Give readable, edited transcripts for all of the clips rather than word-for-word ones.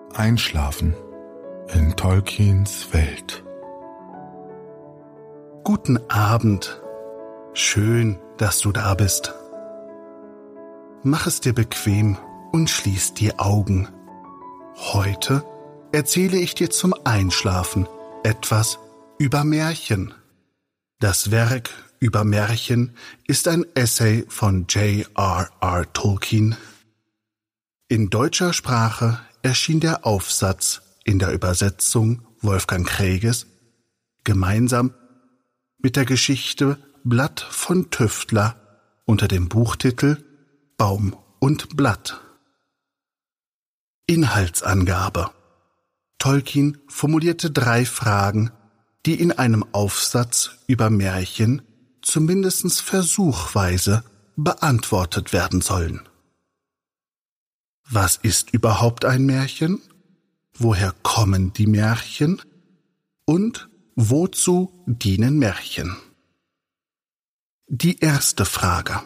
Einschlafen in Tolkiens Welt. Guten Abend. Schön, dass du da bist. Mach es dir bequem und schließ die Augen. Heute erzähle ich dir zum Einschlafen etwas über Märchen. Das Werk über Märchen ist ein Essay von J.R.R. Tolkien. In deutscher Sprache erschien der Aufsatz in der Übersetzung Wolfgang Kreges gemeinsam mit der Geschichte Blatt von Tüftler unter dem Buchtitel Baum und Blatt. Inhaltsangabe: Tolkien formulierte 3 Fragen, die in einem Aufsatz über Märchen zumindest versuchsweise beantwortet werden sollen. Was ist überhaupt ein Märchen? Woher kommen die Märchen? Und wozu dienen Märchen? Die erste Frage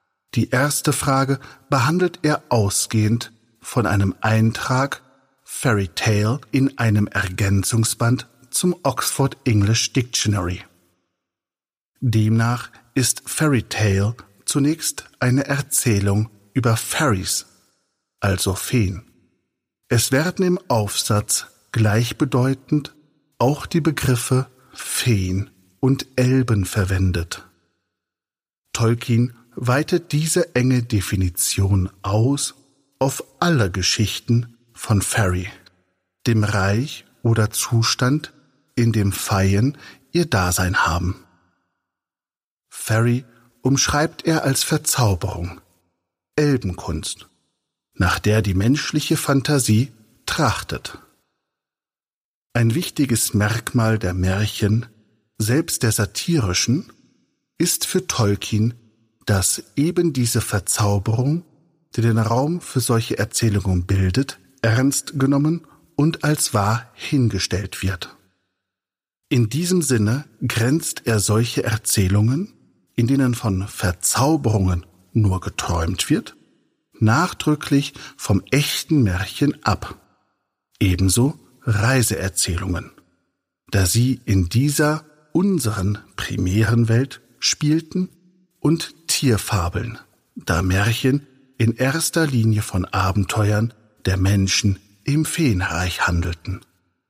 behandelt er ausgehend von einem Eintrag Fairy Tale in einem Ergänzungsband zum Oxford English Dictionary. Demnach ist Fairy Tale zunächst eine Erzählung über Fairies, also Feen. Es werden im Aufsatz gleichbedeutend auch die Begriffe Feen und Elben verwendet. Tolkien weitet diese enge Definition aus auf alle Geschichten von Faerie, dem Reich oder Zustand, in dem Feien ihr Dasein haben. Faerie umschreibt er als Verzauberung, Elbenkunst, nach der die menschliche Fantasie trachtet. Ein wichtiges Merkmal der Märchen, selbst der satirischen, ist für Tolkien, dass eben diese Verzauberung, die den Raum für solche Erzählungen bildet, ernst genommen und als wahr hingestellt wird. In diesem Sinne grenzt er solche Erzählungen, in denen von Verzauberungen nur geträumt wird, nachdrücklich vom echten Märchen ab. Ebenso Reiseerzählungen, da sie in dieser unseren primären Welt spielten, und Tierfabeln, da Märchen in erster Linie von Abenteuern der Menschen im Feenreich handelten.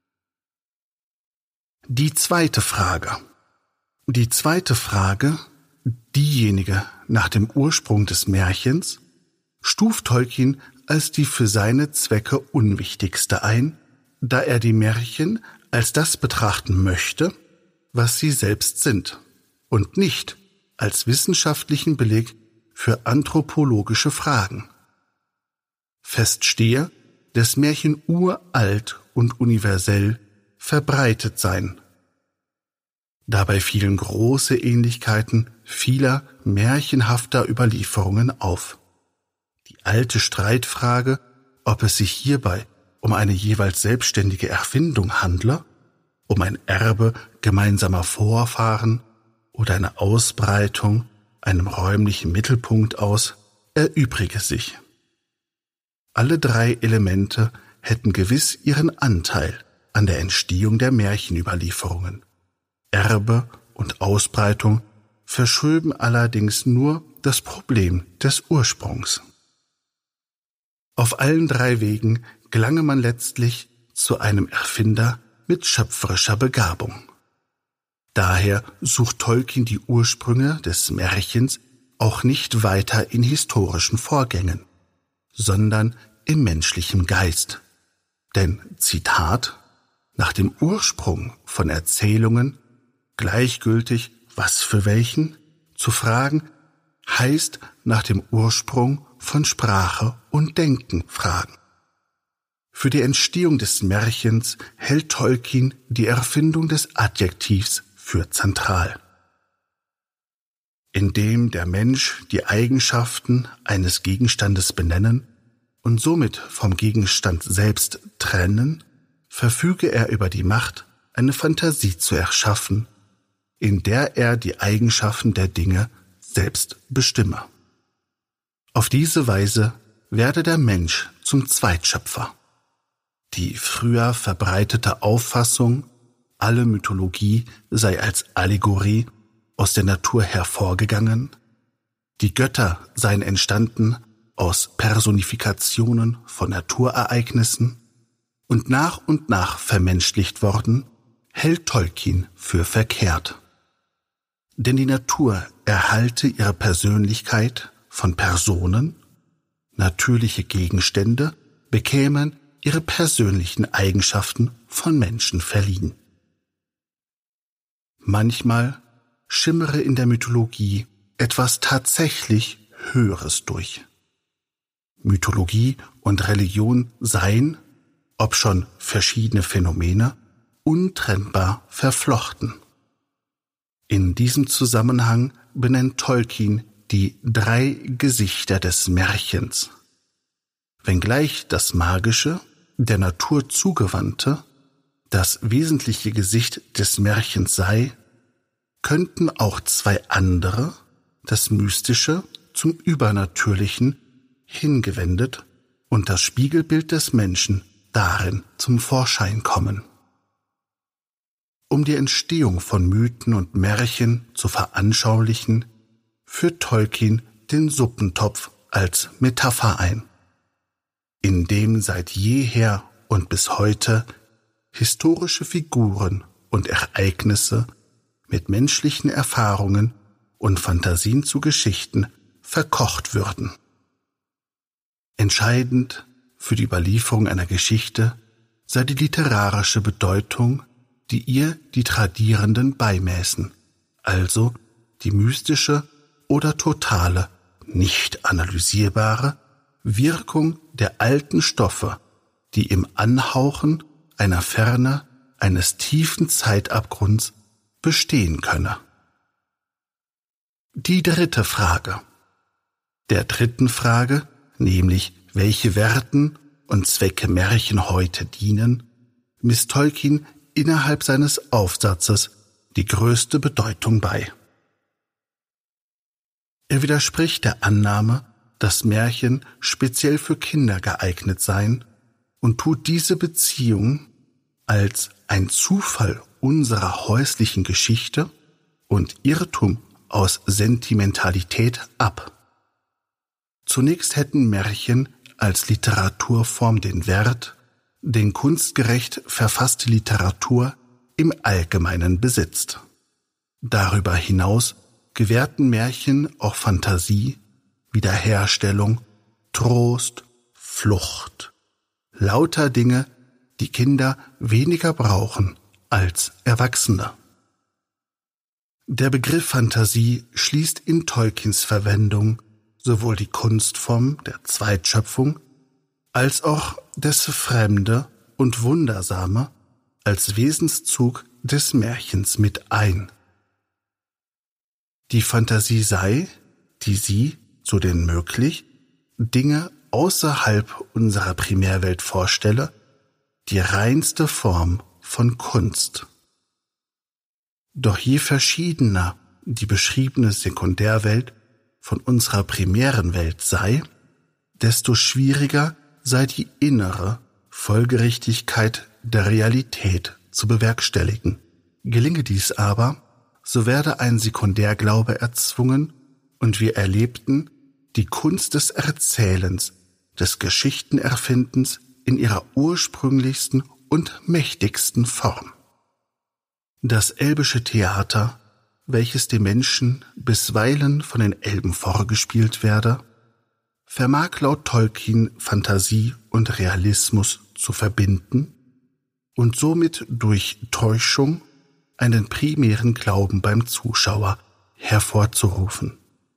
Die zweite Frage, diejenige nach dem Ursprung des Märchens, stuft Tolkien als die für seine Zwecke unwichtigste ein, da er die Märchen als das betrachten möchte, was sie selbst sind, und nicht als wissenschaftlichen Beleg für anthropologische Fragen. Fest stehe, dass Märchen uralt und universell verbreitet seien. Dabei fielen große Ähnlichkeiten vieler märchenhafter Überlieferungen auf. Die alte Streitfrage, ob es sich hierbei um eine jeweils selbstständige Erfindung handle, um ein Erbe gemeinsamer Vorfahren oder eine Ausbreitung einem räumlichen Mittelpunkt aus, erübrige sich. Alle 3 Elemente hätten gewiss ihren Anteil an der Entstehung der Märchenüberlieferungen. Erbe und Ausbreitung verschöben allerdings nur das Problem des Ursprungs. Auf allen 3 Wegen gelange man letztlich zu einem Erfinder mit schöpferischer Begabung. Daher sucht Tolkien die Ursprünge des Märchens auch nicht weiter in historischen Vorgängen, sondern im menschlichen Geist. Denn, Zitat, nach dem Ursprung von Erzählungen, gleichgültig was für welchen, zu fragen, heißt nach dem Ursprung von Sprache und Denken fragen. Für die Entstehung des Märchens hält Tolkien die Erfindung des Adjektivs für zentral. Indem der Mensch die Eigenschaften eines Gegenstandes benennen und somit vom Gegenstand selbst trennen, verfüge er über die Macht, eine Fantasie zu erschaffen, in der er die Eigenschaften der Dinge selbst bestimme. Auf diese Weise werde der Mensch zum Zweitschöpfer. Die früher verbreitete Auffassung, alle Mythologie sei als Allegorie aus der Natur hervorgegangen, die Götter seien entstanden aus Personifikationen von Naturereignissen und nach vermenschlicht worden, hält Tolkien für verkehrt. Denn die Natur erhalte ihre Persönlichkeit von Personen, natürliche Gegenstände bekämen ihre persönlichen Eigenschaften von Menschen verliehen. Manchmal schimmere in der Mythologie etwas tatsächlich Höheres durch. Mythologie und Religion seien, obschon verschiedene Phänomene, untrennbar verflochten. In diesem Zusammenhang benennt Tolkien die 3 Gesichter des Märchens. Wenngleich das Magische, der Natur zugewandte, das wesentliche Gesicht des Märchens sei, könnten auch 2 andere, das Mystische zum Übernatürlichen, hingewendet und das Spiegelbild des Menschen darin zum Vorschein kommen. Um die Entstehung von Mythen und Märchen zu veranschaulichen, führt Tolkien den Suppentopf als Metapher ein, in dem seit jeher und bis heute historische Figuren und Ereignisse mit menschlichen Erfahrungen und Fantasien zu Geschichten verkocht würden. Entscheidend für die Überlieferung einer Geschichte sei die literarische Bedeutung, die ihr die Tradierenden beimessen, also die mystische oder totale, nicht analysierbare Wirkung der alten Stoffe, die im Anhauchen einer Ferne eines tiefen Zeitabgrunds bestehen könne. Die 3. Frage. Der 3. Frage, nämlich welche Werten und Zwecke Märchen heute dienen, misst Tolkien innerhalb seines Aufsatzes die größte Bedeutung bei. Er widerspricht der Annahme, dass Märchen speziell für Kinder geeignet seien und tut diese Beziehung als ein Zufall unserer häuslichen Geschichte und Irrtum aus Sentimentalität ab. Zunächst hätten Märchen als Literaturform den Wert, den kunstgerecht verfasste Literatur im Allgemeinen besitzt. Darüber hinaus gewährten Märchen auch Fantasie, Wiederherstellung, Trost, Flucht, lauter Dinge, die Kinder weniger brauchen als Erwachsene. Der Begriff Fantasie schließt in Tolkiens Verwendung sowohl die Kunstform der Zweitschöpfung als auch das Fremde und Wundersame als Wesenszug des Märchens mit ein. Die Fantasie sei, die sie, so denn möglich, Dinge außerhalb unserer Primärwelt vorstelle, die reinste Form von Kunst. Doch je verschiedener die beschriebene Sekundärwelt von unserer primären Welt sei, desto schwieriger sei die innere Folgerichtigkeit der Realität zu bewerkstelligen. Gelinge dies aber, so werde ein Sekundärglaube erzwungen und wir erlebten die Kunst des Erzählens, des Geschichtenerfindens in ihrer ursprünglichsten und mächtigsten Form. Das elbische Theater, welches dem Menschen bisweilen von den Elben vorgespielt werde, vermag laut Tolkien Fantasie und Realismus zu verbinden und somit durch Täuschung einen primären Glauben beim Zuschauer hervorzurufen.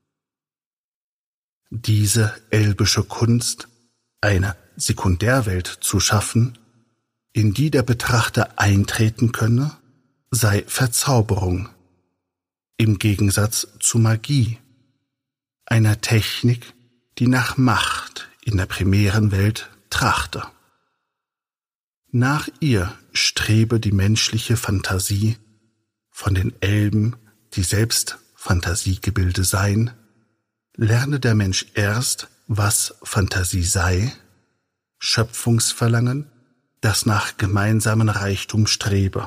Diese elbische Kunst, eine Sekundärwelt zu schaffen, in die der Betrachter eintreten könne, sei Verzauberung, im Gegensatz zu Magie, einer Technik, die nach Macht in der primären Welt trachte. Nach ihr strebe die menschliche Fantasie, von den Elben, die selbst Fantasiegebilde seien, lerne der Mensch erst, was Fantasie sei, Schöpfungsverlangen das nach gemeinsamen Reichtum strebe.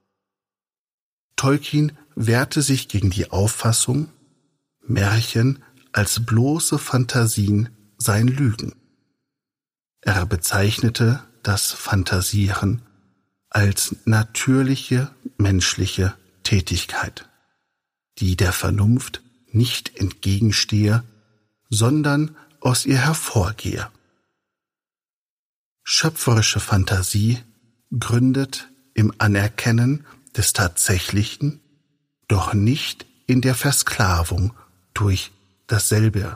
Tolkien wehrte sich gegen die Auffassung, Märchen als bloße Fantasien seien Lügen. Er bezeichnete das Fantasieren als natürliche menschliche Tätigkeit, die der Vernunft nicht entgegenstehe, sondern aus ihr hervorgehe. Schöpferische Fantasie gründet im Anerkennen des Tatsächlichen, doch nicht in der Versklavung durch dasselbe.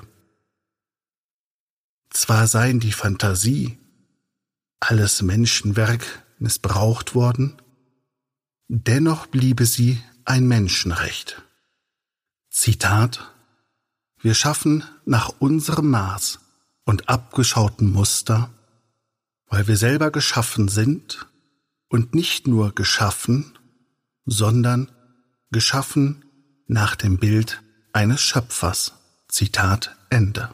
Zwar seien die Fantasie, alles Menschenwerk, missbraucht worden, dennoch bliebe sie ein Menschenrecht. Zitat: Wir schaffen nach unserem Maß und abgeschauten Muster, weil wir selber geschaffen sind und nicht nur geschaffen, sondern geschaffen nach dem Bild eines Schöpfers. Zitat Ende.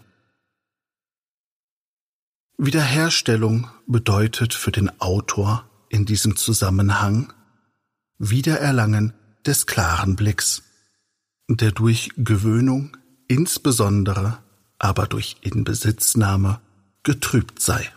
Wiederherstellung bedeutet für den Autor in diesem Zusammenhang Wiedererlangen des klaren Blicks, der durch Gewöhnung, insbesondere aber durch Inbesitznahme, getrübt sei.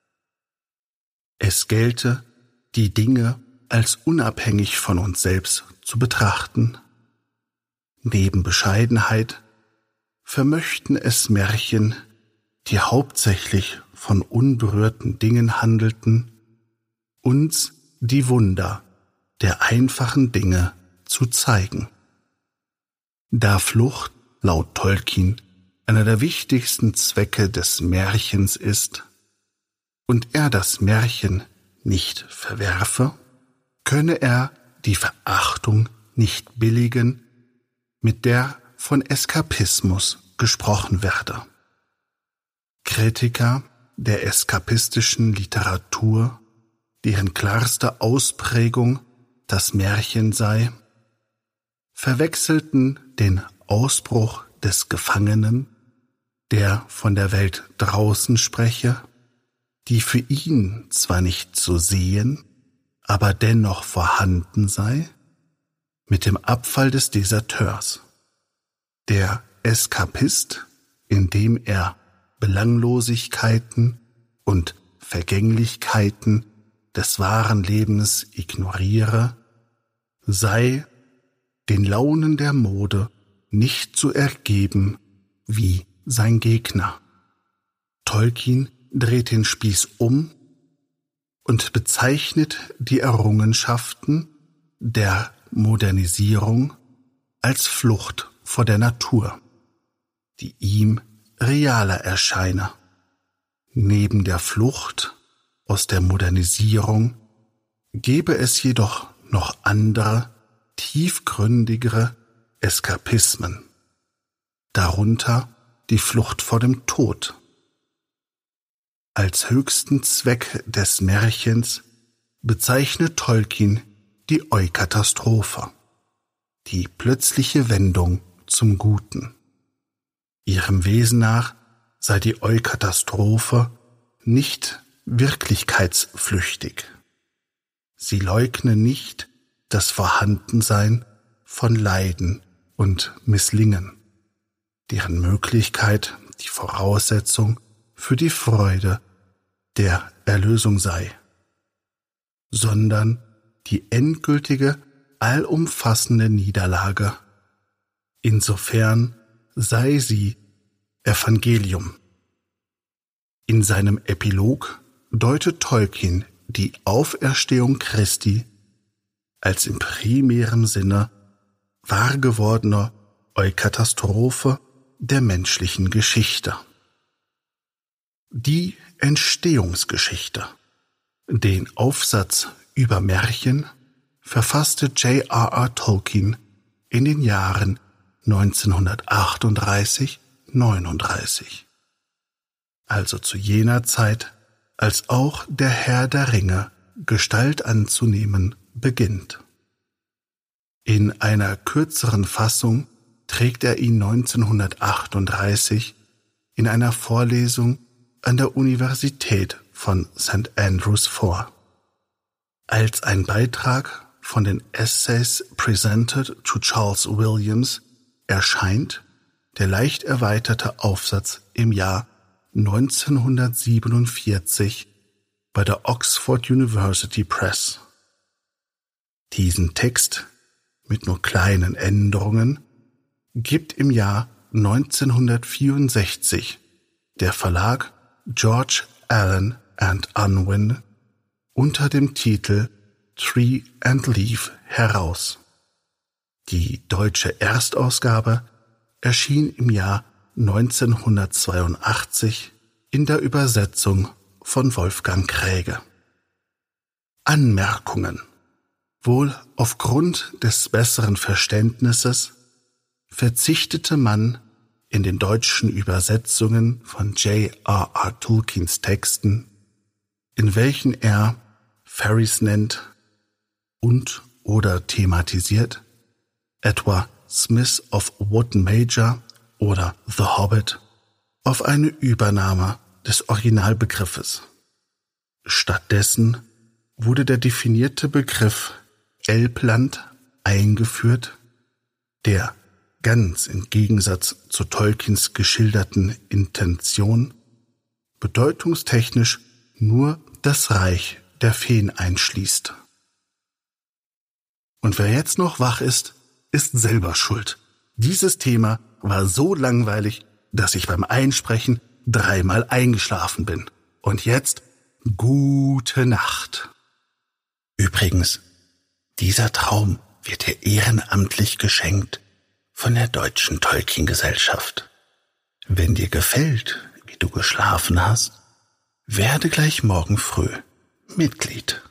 Es gelte, die Dinge als unabhängig von uns selbst zu betrachten. Neben Bescheidenheit vermöchten es Märchen, die hauptsächlich von unberührten Dingen handelten, uns die Wunder der einfachen Dinge zu zeigen. Da Flucht laut Tolkien einer der wichtigsten Zwecke des Märchens ist und er das Märchen nicht verwerfe, könne er die Verachtung nicht billigen, mit der von Eskapismus gesprochen werde. Kritiker der eskapistischen Literatur, deren klarste Ausprägung das Märchen sei, verwechselten den Ausbruch des Gefangenen, der von der Welt draußen spreche, die für ihn zwar nicht zu sehen, aber dennoch vorhanden sei, mit dem Abfall des Deserteurs. Der Eskapist, indem er Belanglosigkeiten und Vergänglichkeiten des wahren Lebens ignoriere, sei den Launen der Mode nicht zu ergeben wie sein Gegner. Tolkien dreht den Spieß um und bezeichnet die Errungenschaften der Modernisierung als Flucht vor der Natur, die ihm realer erscheine. Neben der Flucht aus der Modernisierung gebe es jedoch noch andere, tiefgründigere Eskapismen, darunter die Flucht vor dem Tod. Als höchsten Zweck des Märchens bezeichnet Tolkien die Eukatastrophe, die plötzliche Wendung zum Guten. Ihrem Wesen nach sei die Eukatastrophe nicht wirklichkeitsflüchtig. Sie leugne nicht das Vorhandensein von Leiden und Misslingen, deren Möglichkeit die Voraussetzung für die Freude der Erlösung sei, sondern die endgültige, allumfassende Niederlage. Insofern sei sie Evangelium. In seinem Epilog deutet Tolkien die Auferstehung Christi als im primären Sinne wahr gewordene Eukatastrophe der menschlichen Geschichte. Die Entstehungsgeschichte. Den Aufsatz über Märchen verfasste J.R.R. Tolkien in den Jahren 1938-39, also zu jener Zeit, als auch der Herr der Ringe Gestalt anzunehmen beginnt. In einer kürzeren Fassung trägt er ihn 1938 in einer Vorlesung an der Universität von St. Andrews vor. als ein Beitrag von den Essays Presented to Charles Williams erscheint der leicht erweiterte Aufsatz im Jahr 1947 bei der Oxford University Press. Diesen Text mit nur kleinen Änderungen gibt im Jahr 1964 der Verlag George Allen and Unwin unter dem Titel Tree and Leaf heraus. Die deutsche Erstausgabe erschien im Jahr 1982 in der Übersetzung von Wolfgang Kräge. Anmerkungen. Wohl aufgrund des besseren Verständnisses verzichtete man in den deutschen Übersetzungen von J.R.R. Tolkiens Texten, in welchen er Fairies nennt und oder thematisiert, etwa Smith of Wootton Major oder The Hobbit, auf eine Übernahme des Originalbegriffes. Stattdessen wurde der definierte Begriff Elbland eingeführt, der ganz im Gegensatz zu Tolkiens geschilderten Intention bedeutungstechnisch nur das Reich der Feen einschließt. Und wer jetzt noch wach ist selber schuld. Dieses Thema war so langweilig, dass ich beim Einsprechen 3-mal eingeschlafen bin. Und jetzt gute Nacht. Übrigens, dieser Traum wird dir ehrenamtlich geschenkt von der Deutschen Tolkien-Gesellschaft. Wenn dir gefällt, wie du geschlafen hast, werde gleich morgen früh Mitglied.